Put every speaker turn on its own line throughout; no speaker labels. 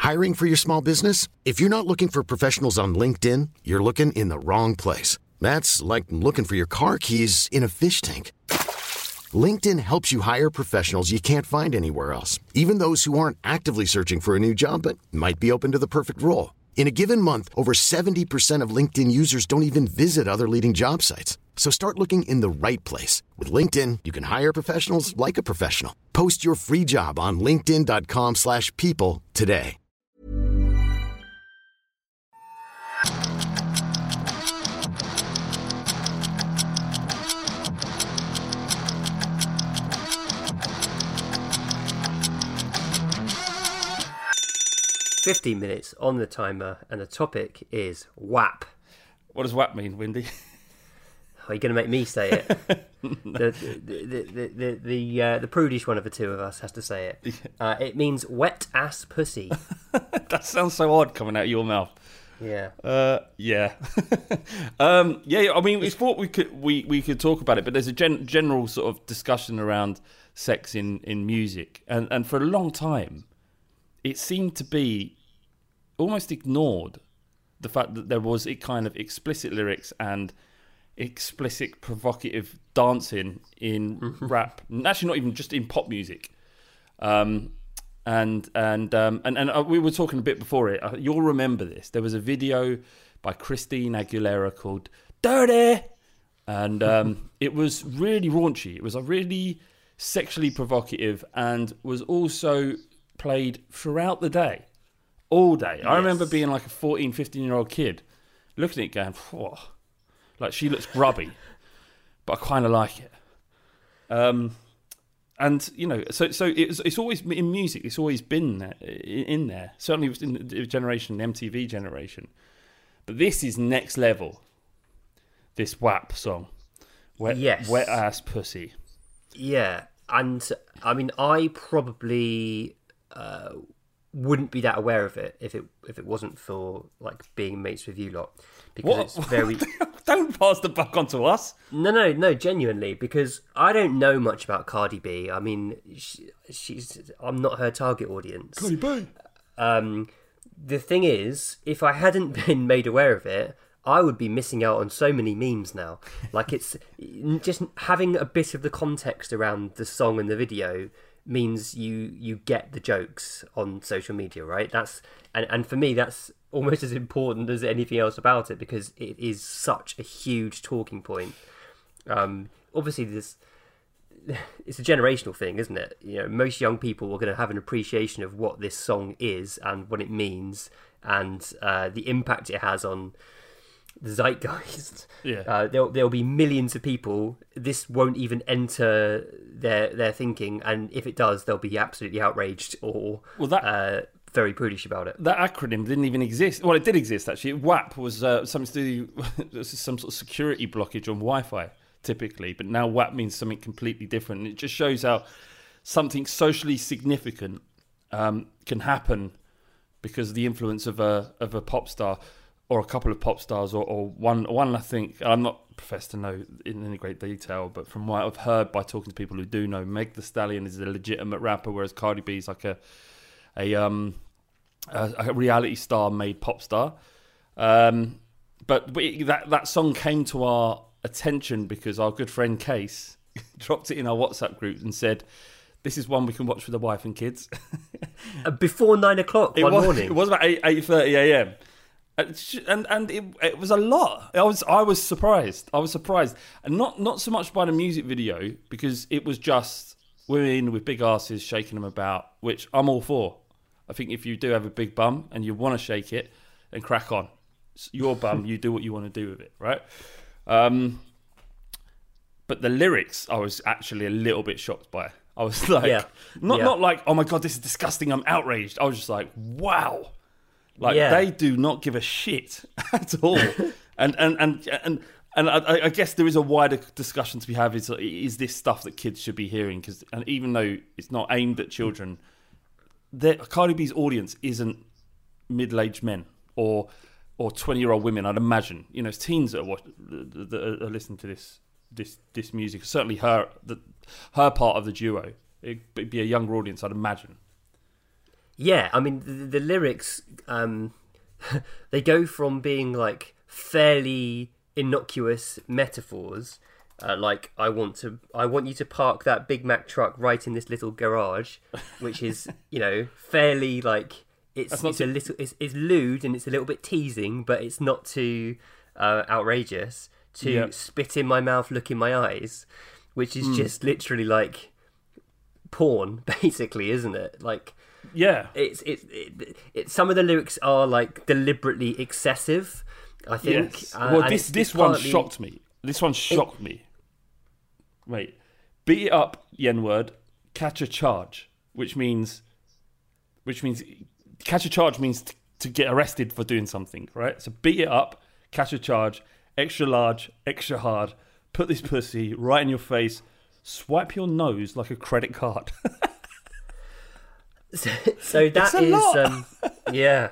Hiring for your small business? If you're not looking for professionals on LinkedIn, you're looking in the wrong place. That's like looking for your car keys in a fish tank. LinkedIn helps you hire professionals you can't find anywhere else, even those who aren't actively searching for a new job but might be open to the perfect role. In a given month, over 70% of LinkedIn users don't even visit other leading job sites. So start looking in the right place. With LinkedIn, you can hire professionals like a professional. Post your free job on linkedin.com/people today.
"15 minutes on the timer, and the topic is WAP."
What does WAP mean, Windy?
Are you going to make me say it? The prudish one of the two of us has to say it. It means wet ass pussy.
That sounds so odd coming out of your mouth.
Yeah.
Yeah. Yeah. I mean, we thought we could talk about it, but there's a general sort of discussion around sex in music, and for a long time, it seemed to be almost ignored, the fact that there was kind of explicit lyrics and explicit provocative dancing in rap, actually not even just in pop music. And we were talking a bit before it. You'll remember this. There was a video by Christine Aguilera called "Dirty," and it was really raunchy. It was a really sexually provocative, and was also played throughout the day, all day. Yes. I remember being like a 14, 15-year-old kid looking at it going, whoa, like she looks grubby, but I kind of like it. And, you know, so it's always in music, it's always been there, in there. Certainly in the generation, the MTV generation. But this is next level, this WAP song, Wet Ass Pussy.
Yeah, and I mean, I probably wouldn't be that aware of it if it wasn't for like being mates with you lot, because it's very.
Don't pass the buck on to us.
No, genuinely, because I don't know much about Cardi B. I mean, I'm not her target audience.
Cardi B.
The thing is, if I hadn't been made aware of it, I would be missing out on so many memes now. Like, it's just having a bit of the context around the song and the video means you get the jokes on social media, right? And for me, that's almost as important as anything else about it, because it is such a huge talking point. Obviously, it's a generational thing, isn't it? You know, most young people are going to have an appreciation of what this song is and what it means, and the impact it has on the zeitgeist.
Yeah.
There'll be millions of people. This won't even enter their thinking, and if it does, they'll be absolutely outraged or very prudish about it.
That acronym didn't even exist. Well, it did exist actually. WAP was something to do some sort of security blockage on Wi-Fi typically, but now WAP means something completely different. And it just shows how something socially significant can happen because of the influence of a pop star, or a couple of pop stars, or one. I think, I'm not professed to know in any great detail, but from what I've heard by talking to people who do know, Meg Thee Stallion is a legitimate rapper, whereas Cardi B is like a reality star made pop star. But that song came to our attention because our good friend Case dropped it in our WhatsApp group and said, "This is one we can watch with the wife and kids."
Before 9 o'clock one morning.
It was about 8:30 a.m. And it was a lot. I was surprised. And not so much by the music video, because it was just women with big asses shaking them about, which I'm all for. I think if you do have a big bum and you want to shake it, then crack on. It's your bum, you do what you want to do with it, right? But the lyrics, I was actually a little bit shocked by. I was like, not like, oh my God, this is disgusting, I'm outraged. I was just like, wow. Like, they do not give a shit at all. and I guess there is a wider discussion to be had. Is this stuff that kids should be hearing? And even though it's not aimed at children, Cardi B's audience isn't middle-aged men or 20-year-old women, I'd imagine. You know, it's teens that are listening to this music. Certainly her part of the duo. It'd be a younger audience, I'd imagine.
Yeah, I mean the lyrics, they go from being like fairly innocuous metaphors, like I want you to park that Big Mac truck right in this little garage, which is fairly like it's lewd and it's a little bit teasing, but it's not too outrageous. To spit in my mouth, look in my eyes, which is just literally like porn, basically, isn't it? Like,
yeah,
it's some of the lyrics are like deliberately excessive, I think.
Yes. Well, this one shocked me. This one shocked me. Wait, beat it up, N-word, catch a charge, which means catch a charge means to get arrested for doing something, right? So beat it up, catch a charge. Extra large, extra hard. Put this pussy right in your face. Swipe your nose like a credit card.
so that is, yeah.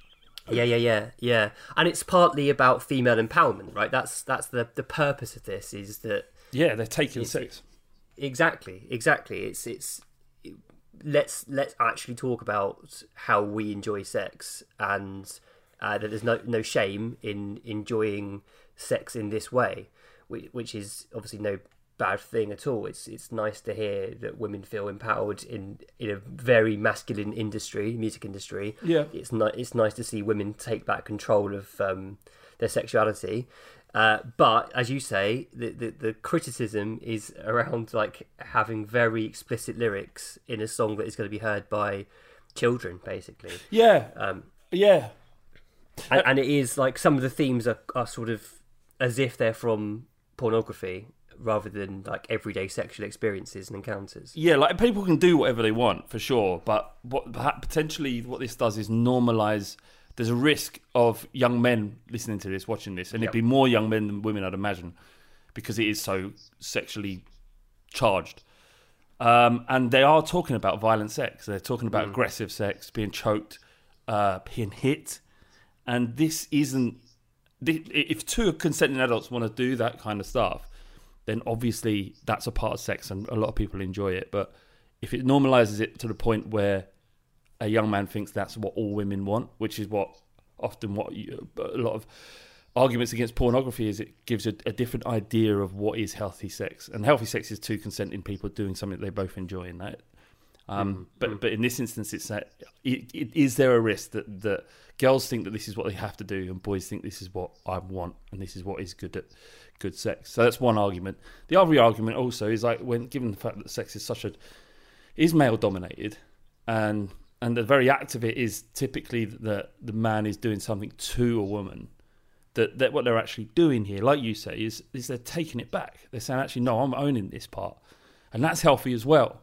And it's partly about female empowerment, right? That's the purpose of this. Is that
they're taking sex.
Exactly. It's let's actually talk about how we enjoy sex, and that there's no shame in enjoying sex in this way, which is obviously no bad thing at all. It's nice to hear that women feel empowered in a very masculine industry, music industry.
Yeah,
it's nice to see women take back control of their sexuality. But as you say, the criticism is around like having very explicit lyrics in a song that is going to be heard by children, basically.
Yeah,
And it is like some of the themes are sort of as if they're from pornography rather than like everyday sexual experiences and encounters.
Yeah, like people can do whatever they want for sure, but potentially what this does is normalise. There's a risk of young men listening to this, watching this, and it'd be more young men than women, I'd imagine, because it is so sexually charged. And they are talking about violent sex. They're talking about aggressive sex, being choked, being hit. And this isn't... If two consenting adults want to do that kind of stuff, then obviously that's a part of sex and a lot of people enjoy it. But if it normalises it to the point where a young man thinks that's what all women want, which is a lot of arguments against pornography is, it gives a different idea of what is healthy sex. And healthy sex is two consenting people doing something they both enjoy in that. But in this instance, it's that is there a risk that girls think that this is what they have to do and boys think this is what I want and this is what is good sex. So that's one argument. The other argument also is like, when given the fact that sex is male dominated, and the very act of it is typically that the man is doing something to a woman, that what they're actually doing here, like you say, is they're taking it back. They're saying, actually, no, I'm owning this part, and that's healthy as well.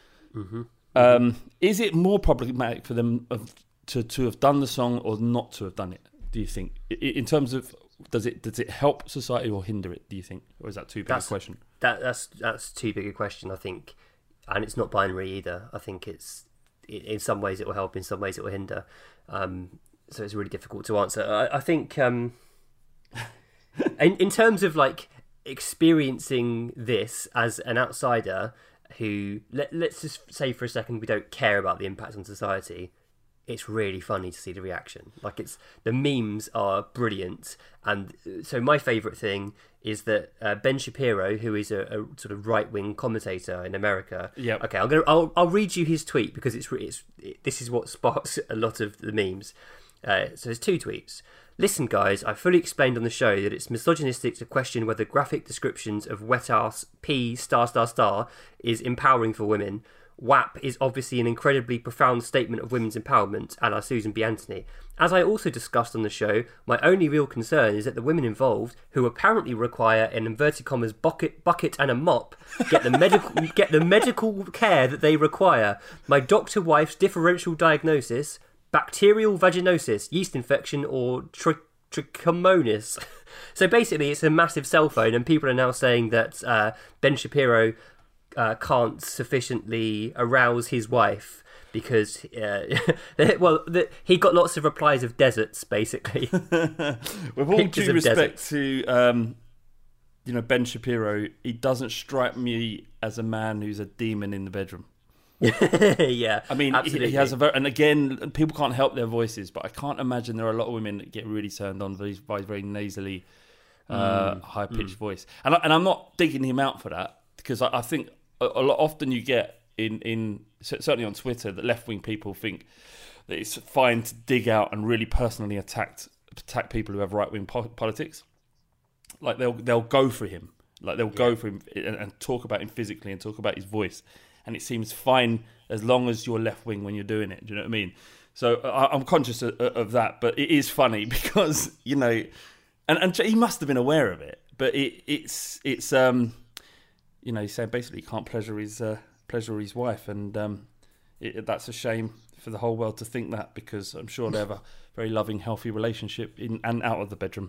Is it more problematic for them to have done the song or not to have done it, do you think? In terms of, does it help society or hinder it, do you think? Or is that too big a question?
That's too big a question, I think. And it's not binary either. I think in some ways it will help, in some ways it will hinder. So it's really difficult to answer. I think in terms of like experiencing this as an outsider who, let's just say for a second we don't care about the impact on society, it's really funny to see the reaction. Like, the memes are brilliant. And so my favourite thing is that Ben Shapiro, who is a sort of right-wing commentator in America.
Yeah.
Okay, I'll read you his tweet because this is what sparks a lot of the memes. So there's two tweets. Listen, guys, I fully explained on the show that it's misogynistic to question whether graphic descriptions of wet ass P*** is empowering for women. WAP is obviously an incredibly profound statement of women's empowerment, a la Susan B. Anthony. As I also discussed on the show, my only real concern is that the women involved, who apparently require an inverted commas bucket and a mop, get the medical care that they require. My doctor wife's differential diagnosis: bacterial vaginosis, yeast infection, or trichomonas. So basically, it's a massive cell phone, and people are now saying that Ben Shapiro can't sufficiently arouse his wife because, he got lots of replies of deserts, basically.
With all due respect to, Ben Shapiro, he doesn't strike me as a man who's a demon in the bedroom.
Yeah,
I mean, he has a very, and again, people can't help their voices, but I can't imagine there are a lot of women that get really turned on by very nasally, high pitched voice. And I'm not digging him out for that, because I think a lot often you get in certainly on Twitter that left wing people think that it's fine to dig out and really personally attack people who have right wing politics. Like they'll go for him, like they'll go for him and talk about him physically and talk about his voice. And it seems fine as long as you're left wing when you're doing it. Do you know what I mean? So I'm conscious of that, but it is funny because, you know, and he must have been aware of it. But it's you know, he's saying basically he can't pleasure his wife, and that's a shame for the whole world to think that, because I'm sure they have a very loving, healthy relationship in and out of the bedroom.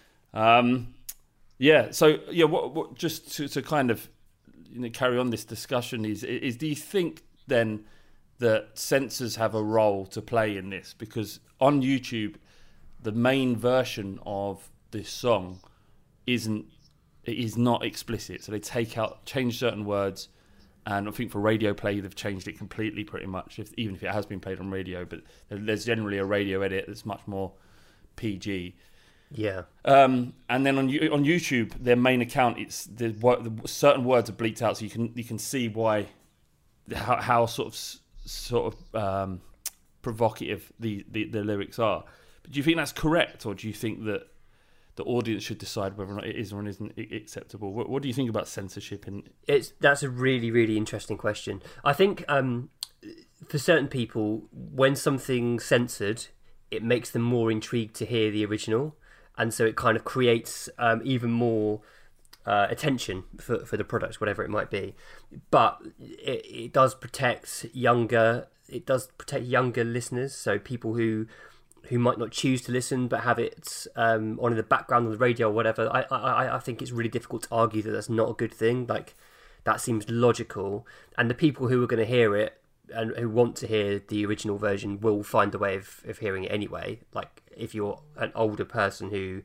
Yeah. So yeah, what just to kind of, you know, carry on this discussion is do you think then that censors have a role to play in this? Because on YouTube, the main version of this song is not explicit, so they change certain words, and I think for radio play they've changed it completely pretty much, even if it has been played on radio, but there's generally a radio edit that's much more PG.
Yeah.
And then on YouTube, their main account, it's the certain words are bleeped out, so you can see how sort of provocative the lyrics are. But do you think that's correct, or do you think that the audience should decide whether or not it is or isn't acceptable? What do you think about censorship?
That's a really, really interesting question. I think for certain people, when something's censored, it makes them more intrigued to hear the original. And so it kind of creates even more attention for the product, whatever it might be. But it does protect younger listeners, so people who might not choose to listen but have it on in the background on the radio or whatever. I think it's really difficult to argue that that's not a good thing. Like, that seems logical, and the people who are going to hear it and who want to hear the original version will find a way of hearing it anyway. Like, if you're an older person who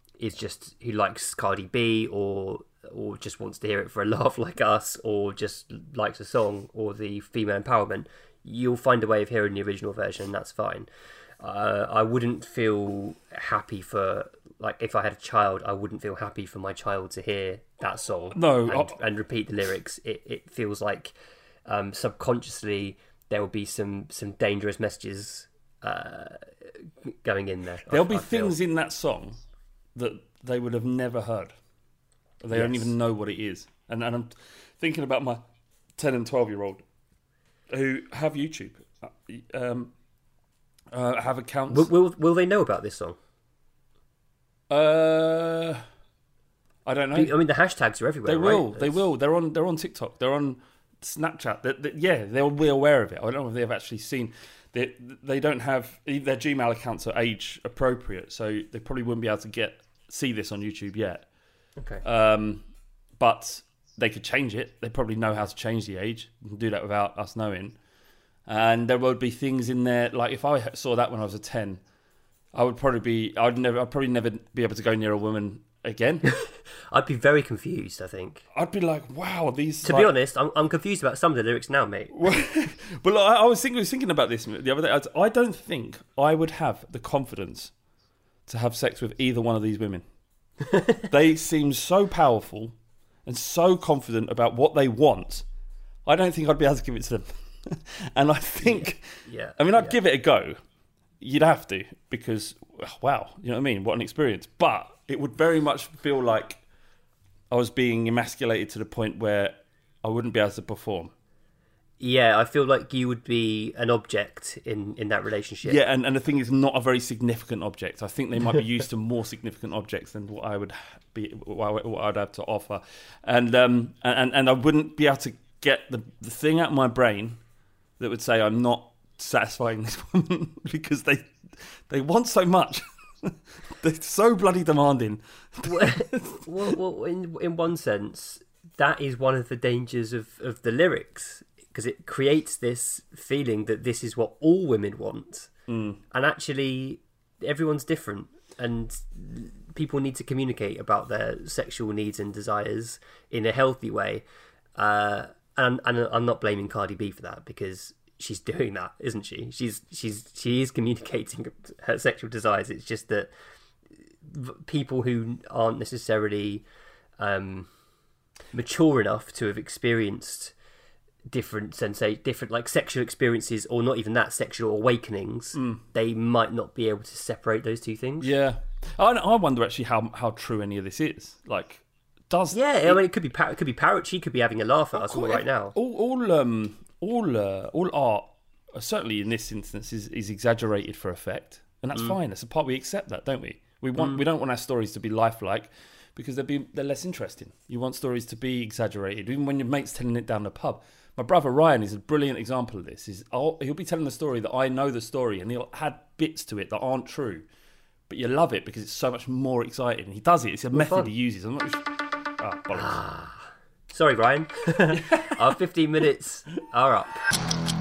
likes Cardi B or just wants to hear it for a laugh like us, or just likes a song or the female empowerment, you'll find a way of hearing the original version, and that's fine. I wouldn't feel happy for, like, if I had a child, I wouldn't feel happy for my child to hear that song and repeat the lyrics. It feels like subconsciously there will be some dangerous messages going in there.
There'll be things in that song that they would have never heard. They don't even know what it is. And I'm thinking about my 10 and 12-year-old who have YouTube, have accounts.
Will they know about this song?
I don't know.
I mean, the hashtags are everywhere.
They will. They're on TikTok. They're on Snapchat. They'll be aware of it. I don't know if they've actually seen. They don't have their Gmail accounts are age appropriate, so they probably wouldn't be able to see this on YouTube yet.
Okay.
But they could change it. They probably know how to change the age. You can do that without us knowing. And there would be things in there, like if I saw that when I was a 10, I'd probably never be able to go near a woman again.
I'd be very confused, I think.
I'd be like, wow, these...
To be honest, I'm confused about some of the lyrics now, mate.
Well, I was thinking about this the other day. I don't think I would have the confidence to have sex with either one of these women. They seem so powerful and so confident about what they want. I don't think I'd be able to give it to them. And I think...
Yeah.
I mean, I'd give it a go. You'd have to, because, wow, you know what I mean? What an experience. But it would very much feel like I was being emasculated to the point where I wouldn't be able to perform.
Yeah, I feel like you would be an object in that relationship.
Yeah, and the thing is, not a very significant object. I think they might be used to more significant objects than what I'd have to offer. And I wouldn't be able to get the thing out of my brain that would say I'm not satisfying this woman because they want so much. They're so bloody demanding.
Well, in one sense, that is one of the dangers of the lyrics, because it creates this feeling that this is what all women want. And actually, everyone's different, and people need to communicate about their sexual needs and desires in a healthy way. and I'm not blaming Cardi B for that, because she's doing that, isn't she? She is communicating her sexual desires. It's just that people who aren't necessarily mature enough to have experienced different like sexual experiences, or not even that, sexual awakenings, they might not be able to separate those two things.
Yeah, I wonder actually how true any of this is. Like, I
mean, it could be parrot. She could be having a laugh at us all right now.
All art, certainly in this instance, is exaggerated for effect, and that's fine. That's a part we accept that, don't we? We don't want our stories to be lifelike, because they're less interesting. You want stories to be exaggerated, even when your mate's telling it down the pub. My brother Ryan is a brilliant example of this. He'll be telling the story that I know the story, and he'll add bits to it that aren't true, but you love it because it's so much more exciting. He does it. It's a method he uses. I'm not. Bollocks.
Sorry, Ryan. Our 15 minutes are up.